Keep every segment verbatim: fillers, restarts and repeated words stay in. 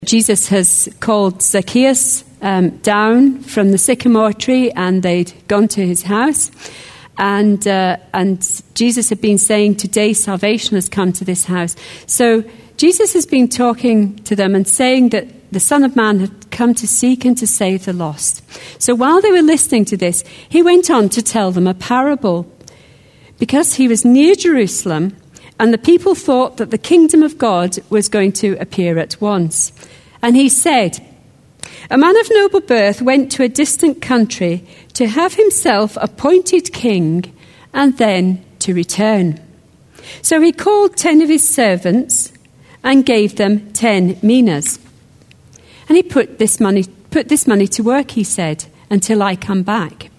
Jesus has called Zacchaeus um, down from the sycamore tree, and they'd gone to his house. And uh, and Jesus had been saying, today salvation has come to this house. So Jesus has been talking to them and saying that the Son of Man had come to seek and to save the lost. So while they were listening to this, he went on to tell them a parable. Because he was near Jerusalem, and the people thought that the kingdom of God was going to appear at once. And he said, a man of noble birth went to a distant country to have himself appointed king and then to return. So he called ten of his servants and gave them ten minas. And he put this money, put this money to work, he said, until I come back.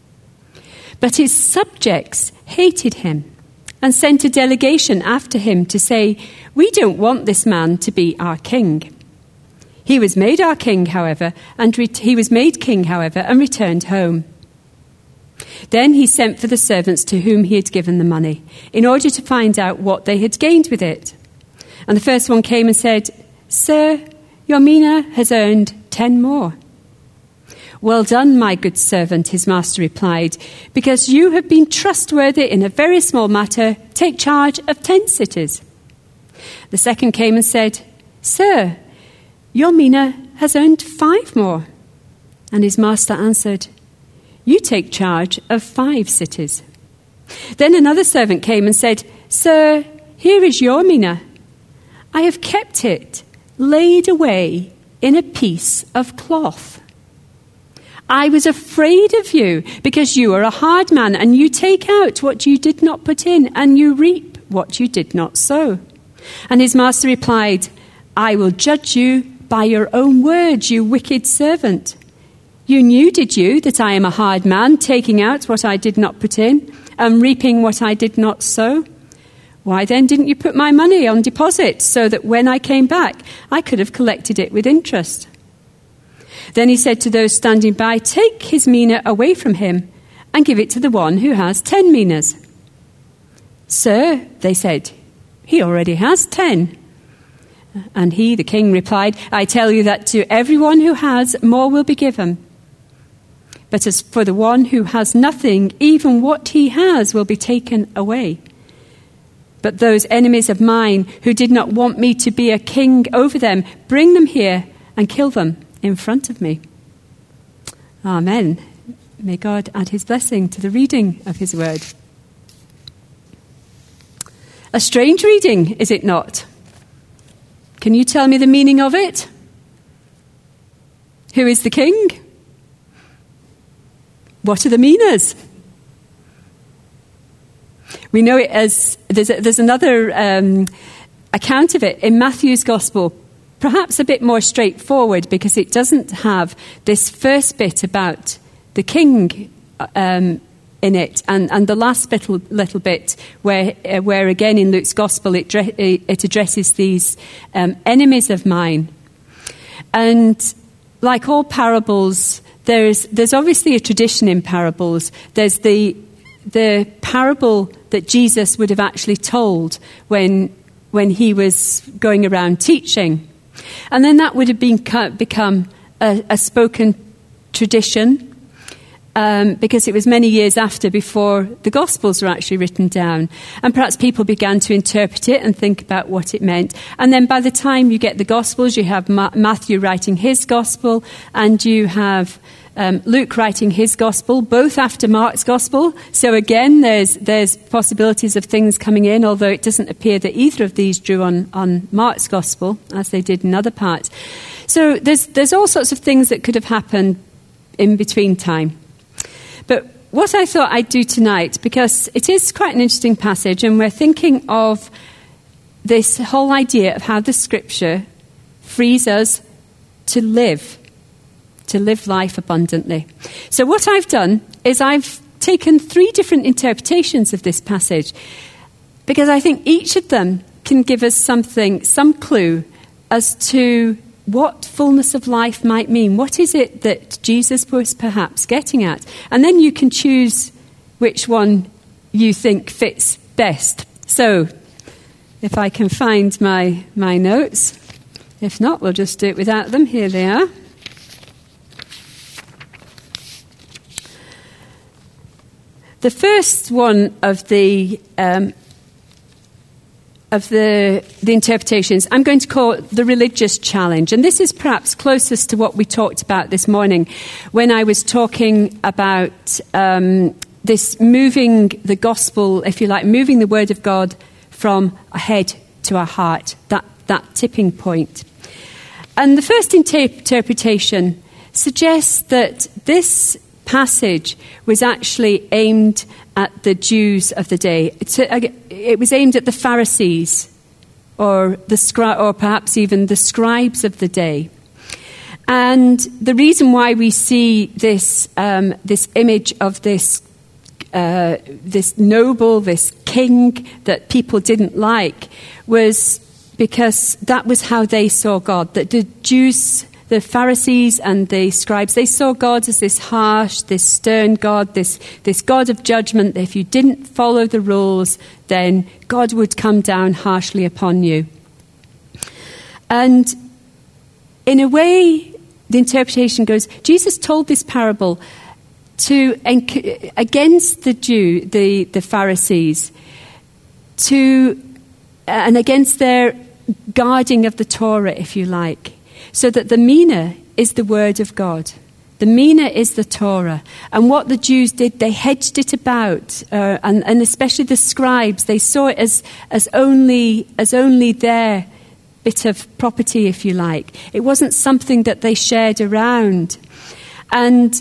But his subjects hated him and sent a delegation after him to say, we don't want this man to be our king. He was made our king, however, and re- he was made king, however, and returned home. Then he sent for the servants to whom he had given the money, in order to find out what they had gained with it. And the first one came and said, Sir, your mina has earned ten more. Well done, my good servant, his master replied, because you have been trustworthy in a very small matter, take charge of ten cities. The second came and said, Sir, your mina has earned five more. And his master answered, you take charge of five cities. Then another servant came and said, Sir, here is your mina. I have kept it laid away in a piece of cloth. I was afraid of you because you are a hard man, and you take out what you did not put in, and you reap what you did not sow. And his master replied, I will judge you by your own words, you wicked servant. You knew, did you, that I am a hard man, taking out what I did not put in, and reaping what I did not sow? Why then didn't you put my money on deposit, so that when I came back, I could have collected it with interest? Then he said to those standing by, take his mina away from him, and give it to the one who has ten minas. Sir, they said, he already has ten. And he, the king, replied, I tell you that to everyone who has, more will be given. But as for the one who has nothing, even what he has will be taken away. But those enemies of mine who did not want me to be a king over them, bring them here and kill them in front of me. Amen. May God add his blessing to the reading of his word. A strange reading, is it not? Can you tell me the meaning of it? Who is the king? What are the minas? We know it as, there's, a, there's another um, account of it in Matthew's Gospel, perhaps a bit more straightforward because it doesn't have this first bit about the king um, in it, and, and the last little, little bit where, uh, where again in Luke's Gospel it, dre- it addresses these um, enemies of mine. And like all parables, there's there's obviously a tradition in parables. There's the the parable that Jesus would have actually told when when he was going around teaching, and then that would have been become a, a spoken tradition. Um, because it was many years after before the Gospels were actually written down. And perhaps people began to interpret it and think about what it meant. And then by the time you get the Gospels, you have Ma- Matthew writing his Gospel, and you have um, Luke writing his Gospel, both after Mark's Gospel. So again, there's there's possibilities of things coming in, although it doesn't appear that either of these drew on, on Mark's Gospel, as they did in other parts. So there's there's all sorts of things that could have happened in between time. But what I thought I'd do tonight, because it is quite an interesting passage, and we're thinking of this whole idea of how the Scripture frees us to live, to live life abundantly. So what I've done is I've taken three different interpretations of this passage, because I think each of them can give us something, some clue as to what fullness of life might mean. What is it that Jesus was perhaps getting at? And then you can choose which one you think fits best. So, if I can find my, my notes. If not, we'll just do it without them. Here they are. The first one of the um, of the the interpretations I'm going to call the religious challenge, and this is perhaps closest to what we talked about this morning when I was talking about um, this moving the gospel, if you like, moving the word of God from our head to our heart, that that tipping point. And the first inter- interpretation suggests that this passage was actually aimed at the Jews of the day. It was aimed at the Pharisees, or the scri- or perhaps even the scribes of the day. And the reason why we see this um, this image of this uh, this noble, this king that people didn't like, was because that was how they saw God. That the Jews, the Pharisees and the scribes, they saw God as this harsh, this stern God, this, this God of judgment. If you didn't follow the rules, then God would come down harshly upon you. And in a way, the interpretation goes, Jesus told this parable to against the Jew, the, the Pharisees, to and against their guarding of the Torah, if you like. So that the mina is the word of God. The mina is the Torah. And what the Jews did, they hedged it about. Uh, and, and especially the scribes, they saw it as, as, only, as only their bit of property, if you like. It wasn't something that they shared around. And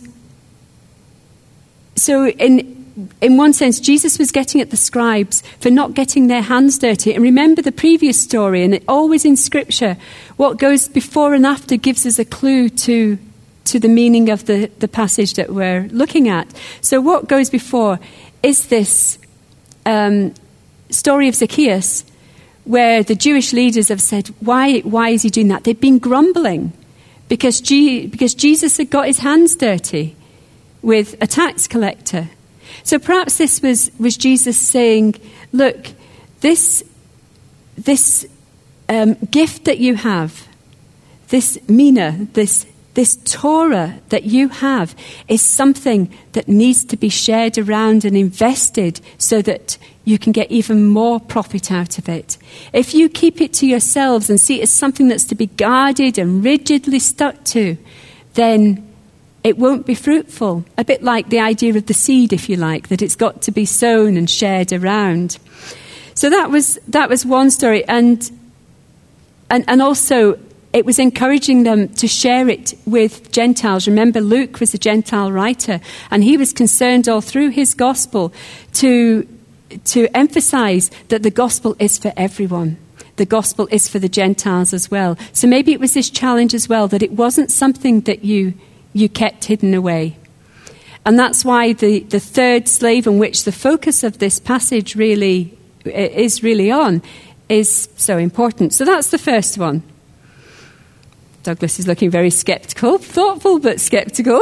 so in in one sense, Jesus was getting at the scribes for not getting their hands dirty. And remember the previous story, and it, always in Scripture, what goes before and after gives us a clue to, to the meaning of the, the passage that we're looking at. So what goes before is this um, story of Zacchaeus, where the Jewish leaders have said, why, why is he doing that? They've been grumbling because, G- because Jesus had got his hands dirty with a tax collector. So perhaps this was, was Jesus saying, look, this, this um, gift that you have, this mina, this, this Torah that you have, is something that needs to be shared around and invested so that you can get even more profit out of it. If you keep it to yourselves and see it as something that's to be guarded and rigidly stuck to, then it won't be fruitful. A bit like the idea of the seed, if you like, that it's got to be sown and shared around. So that was that was one story. And and, and also it was encouraging them to share it with Gentiles. Remember, Luke was a Gentile writer, and he was concerned all through his gospel to, to emphasize that the gospel is for everyone. The gospel is for the Gentiles as well. So maybe it was this challenge as well, that it wasn't something that you you kept hidden away. And that's why the, the third slave, on which the focus of this passage really is really on, is so important. So that's the first one. Douglas is looking very sceptical, thoughtful but sceptical.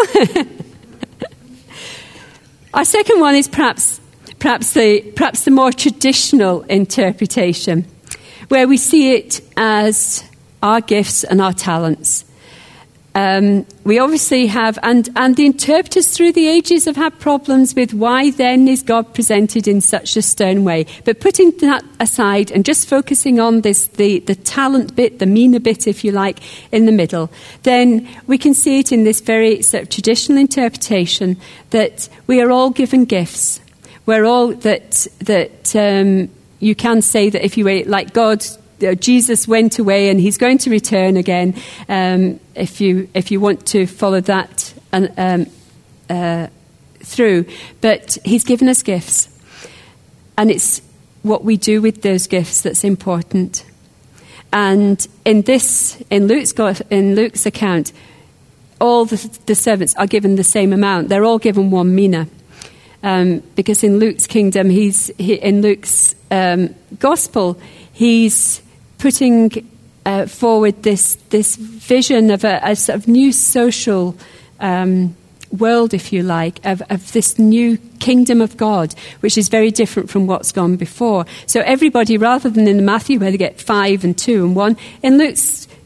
Our second one is perhaps perhaps the perhaps the more traditional interpretation, where we see it as our gifts and our talents. Um, we obviously have, and, and the interpreters through the ages have had problems with why then is God presented in such a stern way. But putting that aside and just focusing on this, the, the talent bit, the mina bit, if you like, in the middle, then we can see it in this very sort of traditional interpretation that we are all given gifts. We're all, that, that um, you can say that if you were like God, Jesus went away and he's going to return again, um, if you if you want to follow that um, uh, through. But he's given us gifts. And it's what we do with those gifts that's important. And in this, in Luke's, in Luke's account, all the, the servants are given the same amount. They're all given one mina. Um, because in Luke's kingdom, he's he, in Luke's um, gospel, he's putting uh, forward this this vision of a, a sort of new social um, world, if you like, of, of this new kingdom of God, which is very different from what's gone before. So everybody, rather than in Matthew where they get five and two and one, in Luke's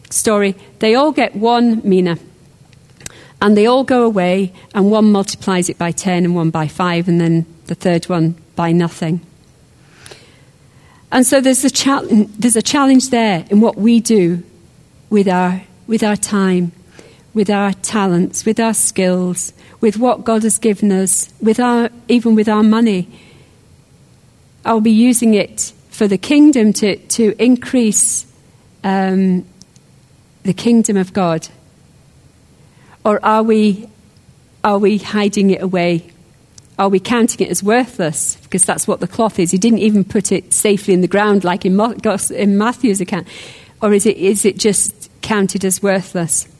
story, they all get one mina. And they all go away, and one multiplies it by ten and one by five, and then the third one by nothing. And so there's a, challenge, there's a challenge there in what we do with our, with our time, with our talents, with our skills, with what God has given us, with our, even with our money. Are we using it for the kingdom to, to increase um, the kingdom of God? Or are we are we hiding it away? Are we counting it as worthless? Because that's what the cloth is. He didn't even put it safely in the ground like in, in Matthew's account. Or is it is it just counted as worthless?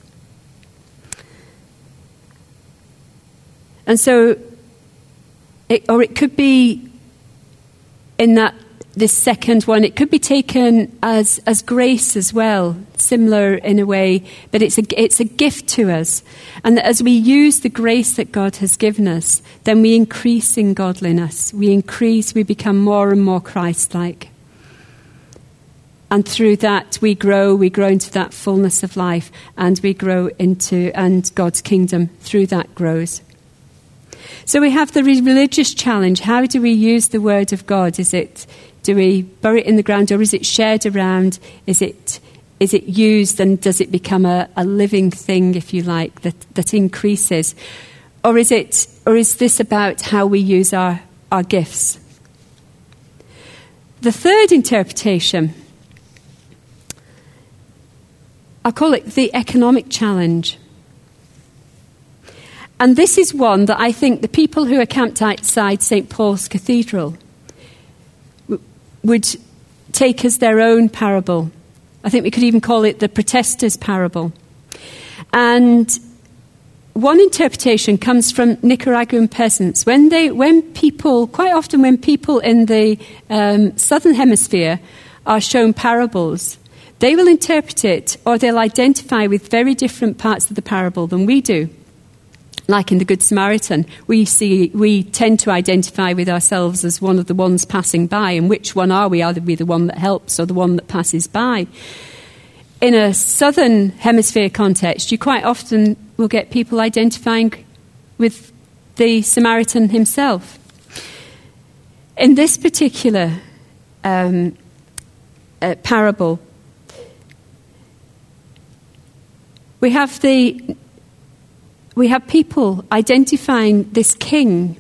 And so, it, or it could be in that this second one, it could be taken as as grace as well, similar in a way, but it's a it's a gift to us, and that as we use the grace that God has given us, then we increase in godliness. We increase, we become more and more Christ-like, and through that we grow. We grow into that fullness of life, and we grow into and God's kingdom through that grows. So we have the religious challenge. How do we use the word of God? Is it Do we bury it in the ground, or is it shared around? Is it is it used, and does it become a, a living thing, if you like, that, that increases? Or is it or is this about how we use our, our gifts? The third interpretation, I call it the economic challenge. And this is one that I think the people who are camped outside Saint Paul's Cathedral would take as their own parable. I think we could even call it the protesters' parable. And one interpretation comes from Nicaraguan peasants. When they, when people, quite often when people in the um, southern hemisphere are shown parables, they will interpret it, or they'll identify with very different parts of the parable than we do. Like in the Good Samaritan, we see we tend to identify with ourselves as one of the ones passing by. And which one are we? Are we the one that helps or the one that passes by? In a southern hemisphere context, you quite often will get people identifying with the Samaritan himself. In this particular um, uh, parable, we have the... We have people identifying this king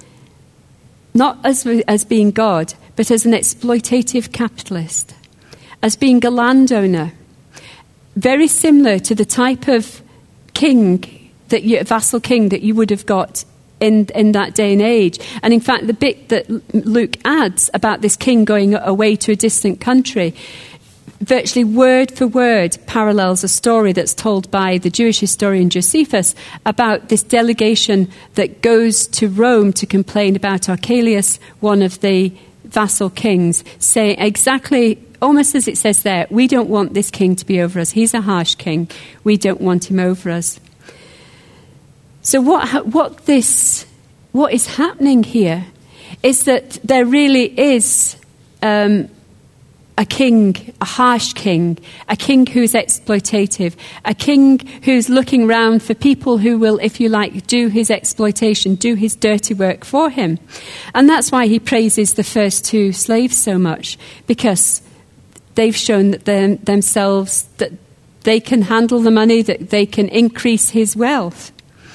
not as, as being God, but as an exploitative capitalist, as being a landowner, very similar to the type of king, that you, vassal king that you would have got in, in that day and age. And in fact, the bit that Luke adds about this king going away to a distant country, virtually word for word parallels a story that's told by the Jewish historian Josephus about this delegation that goes to Rome to complain about Archelaus, one of the vassal kings, saying exactly, almost as it says there, we don't want this king to be over us. He's a harsh king. We don't want him over us. So what what this what is happening here is that there really is um, a king, a harsh king, a king who's exploitative, a king who's looking round for people who will, if you like, do his exploitation, do his dirty work for him. And that's why he praises the first two slaves so much, because they've shown that them, themselves, that they can handle the money, that they can increase his wealth.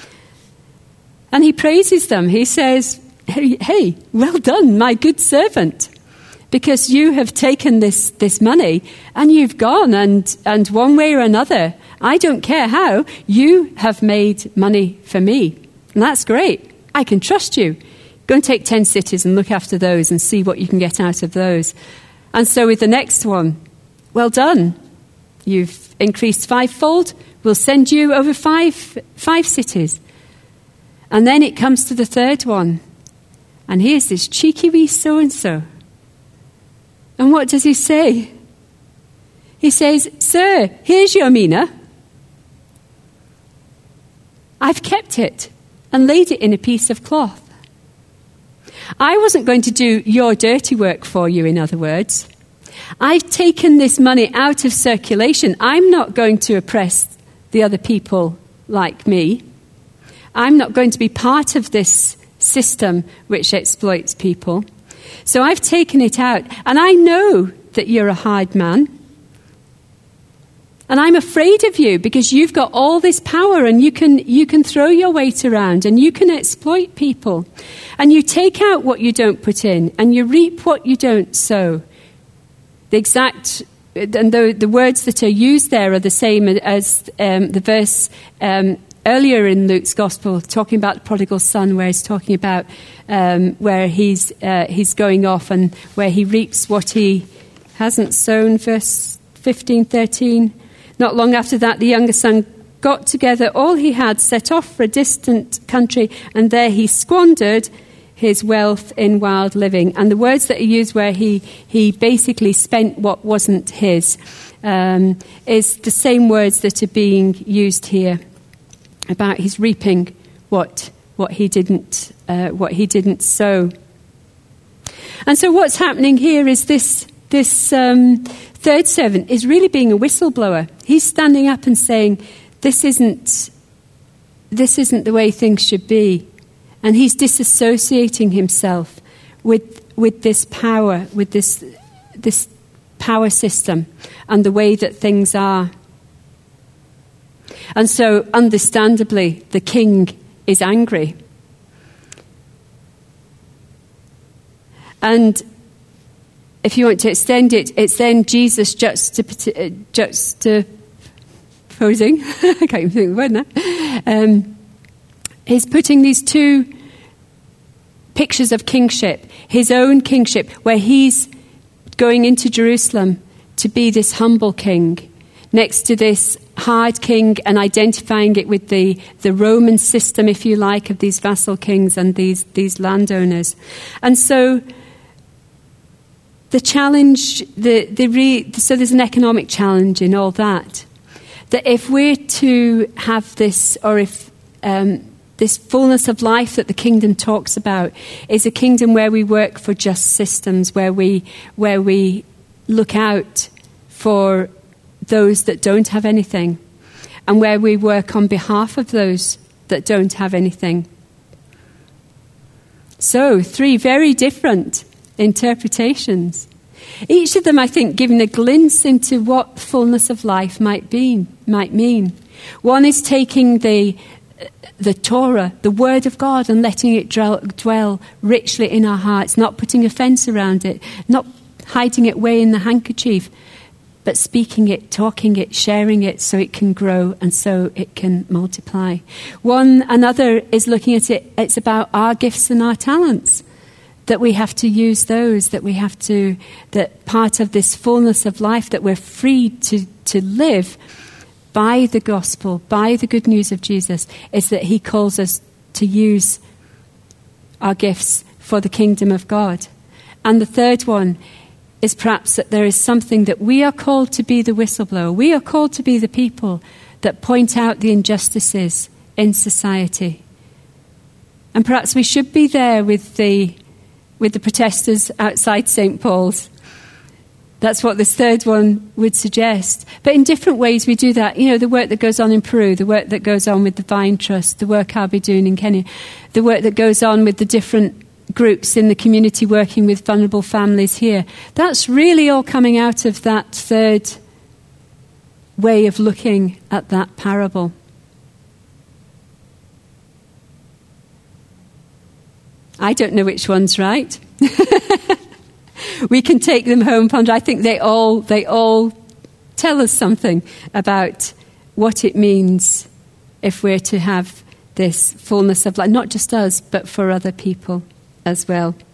And he praises them. He says, hey, hey, well done, my good servant. Because you have taken this, this money and you've gone and, and one way or another, I don't care how, you have made money for me. And that's great. I can trust you. Go and take ten cities and look after those and see what you can get out of those. And so with the next one, well done. You've increased fivefold. We'll send you over five, five cities. And then it comes to the third one. And here's this cheeky wee so-and-so. And what does he say? He says, sir, here's your mina. I've kept it and laid it in a piece of cloth. I wasn't going to do your dirty work for you, in other words. I've taken this money out of circulation. I'm not going to oppress the other people like me. I'm not going to be part of this system which exploits people. So I've taken it out. And I know that you're a hard man. And I'm afraid of you because you've got all this power and you can you can throw your weight around and you can exploit people. And you take out what you don't put in and you reap what you don't sow. The exact, and the, the words that are used there are the same as um, the verse um, earlier in Luke's Gospel, talking about the prodigal son, where he's talking about um, where he's uh, he's going off and where he reaps what he hasn't sown. Verse fifteen, thirteen. Not long after that, the younger son got together all he had, set off for a distant country, and there he squandered his wealth in wild living. And the words that are used where he, he basically spent what wasn't his um, is the same words that are being used here about his reaping what what he didn't uh, what he didn't sow. And so what's happening here is this this um, third servant is really being a whistleblower. He's standing up and saying, "This isn't this isn't the way things should be." And he's disassociating himself with with this power, with this this power system and the way that things are. And so, understandably, the king is angry. And if you want to extend it, it's then Jesus juxtap- juxtaposing. I can't even think of the word now. Um, He's putting these two pictures of kingship, his own kingship, where he's going into Jerusalem to be this humble king, next to this hard king, and identifying it with the, the Roman system, if you like, of these vassal kings and these, these landowners. And so the challenge, the, the re, so there's an economic challenge in all that, that if we're to have this, or if um, this fullness of life that the kingdom talks about is a kingdom where we work for just systems, where we where we look out for those that don't have anything, and where we work on behalf of those that don't have anything. So, three very different interpretations. Each of them, I think, giving a glimpse into what fullness of life might be, might mean. One is taking the the Torah, the Word of God, and letting it dwell richly in our hearts, not putting a fence around it, not hiding it away in the handkerchief, but speaking it, talking it, sharing it so it can grow and so it can multiply. One another is looking at it, it's about our gifts and our talents, that we have to use those, that we have to, that part of this fullness of life that we're freed to, to live by the gospel, by the good news of Jesus, is that he calls us to use our gifts for the kingdom of God. And the third one is perhaps that there is something that we are called to be the whistleblower. We are called to be the people that point out the injustices in society. And perhaps we should be there with the with the protesters outside Saint Paul's. That's what this third one would suggest. But in different ways we do that. You know, the work that goes on in Peru, the work that goes on with the Vine Trust, the work I'll be doing in Kenya, the work that goes on with the different groups in the community working with vulnerable families here. That's really all coming out of that third way of looking at that parable. I don't know which one's right. We can take them home, ponder. I think they all they all tell us something about what it means if we're to have this fullness of life, not just us, but for other people as well.